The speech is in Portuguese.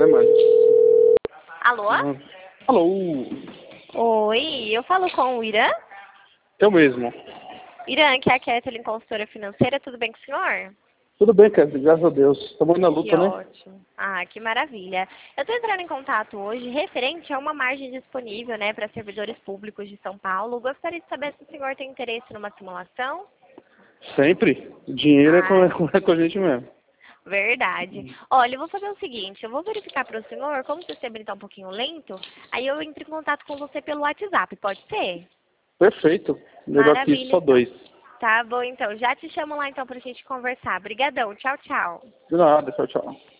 né, mano? Alô? Alô? Oi, eu falo com o Irã? Eu mesmo. Irã, que é a Kathleen, consultora financeira, tudo bem com o senhor? Tudo bem, Kézia, graças a Deus. Estamos na luta, Que né? ótimo. Ah, que maravilha. Eu estou entrando em contato hoje referente a uma margem disponível, né, para servidores públicos de São Paulo. Gostaria de saber se o senhor tem interesse numa simulação? Sempre. Dinheiro é com, Ah, é com a gente mesmo. verdade. Olha, eu vou fazer o seguinte, eu vou verificar para o senhor, como o sistema está um pouquinho lento, aí eu entro em contato com você pelo WhatsApp, pode ser? Perfeito. Melhor que isso, Maravilha, só então. dois. Tá bom, então. Já te chamo lá, então, pra gente conversar. Obrigadão. Tchau, tchau. De nada, tchau, tchau.